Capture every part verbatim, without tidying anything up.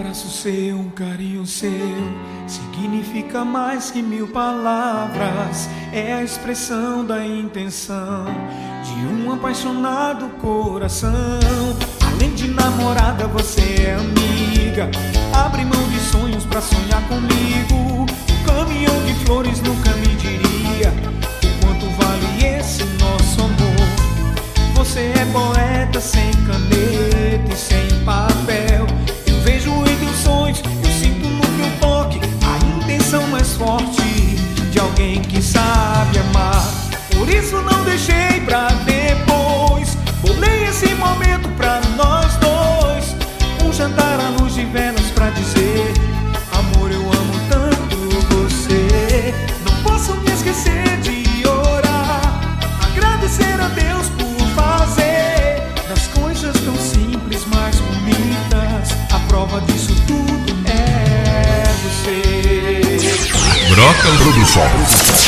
abraço seu, um carinho seu, significa mais que mil palavras. É a expressão da intenção de um apaixonado coração. Além de namorada, você é amiga. Abre mão de sonhos pra sonhar comigo. Um caminhão de flores nunca me diria o quanto vale esse nosso amor. Você é poeta sem caneta e sem papel. Eu vejo em teus sonhos, eu sinto no teu toque a intenção mais forte de alguém que sabe amar. Por isso não deixei pra depois. Bolei esse momento pra nós dois. Um jantar à luz de velas pra dizer: amor, eu amo tanto você. Não posso me esquecer de orar, agradecer a Deus por fazer das coisas tão simples mais bonitas. A prova disso tudo é você. Broca Produções.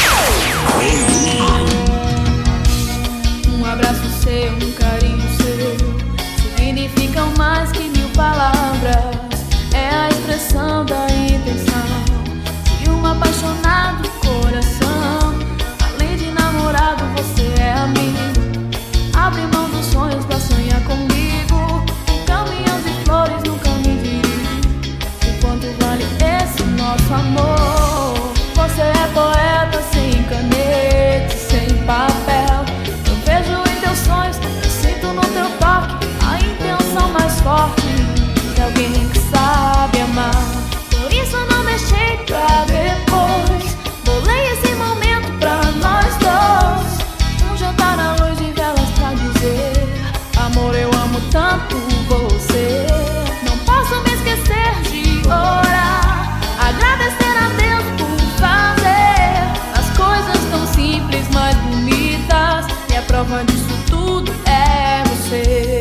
Um abraço seu, um carinho seu, significam mais que mil palavras. É a expressão da intenção de um apaixonado coração. Além de namorado, você é amigo. Abre mão dos sonhos pra sonhar comigo. Um caminhão de flores nunca me diria o quanto vale esse nosso amor. Você é poeta sem caneta e sem papel. Eu vejo em teus sonhos, eu sinto no teu toque a intenção mais forte de alguém que sabe amar. Por isso não deixei pra depois. Bolei esse momento pra nós dois. Um jantar à luz de velas pra dizer: amor, eu amo tanto você. Não posso me esquecer de orar, agradecer a Deus por fazer as coisas tão simples mais bonitas. E a prova disso tudo é você.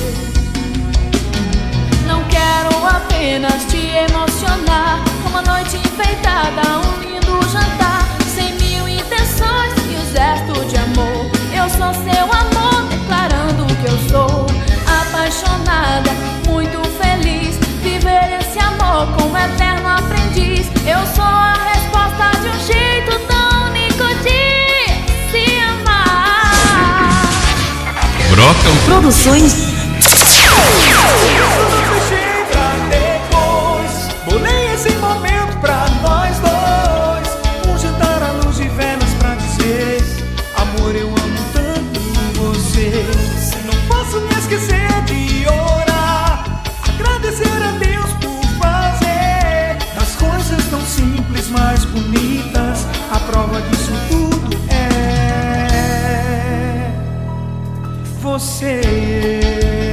Não quero apenas te emocionar com uma noite enfeitada, um lindo jantar, cem mil intenções e um gesto de amor. Eu sou seu amor, declarando que eu sou apaixonada, muito feliz. Viver esse amor com um eterno aprendiz. Eu sou a resposta de um jeito tão único de se amar. Broca Produções. Não deixei pra depois. Bolei esse momento pra nós dois. Um jantar à luz de velas pra dizer: amor, eu amo tanto você. Não posso me esquecer de orar, agradecer a Deus por fazer das coisas tão simples mais bonitas. A prova disso tudo é você.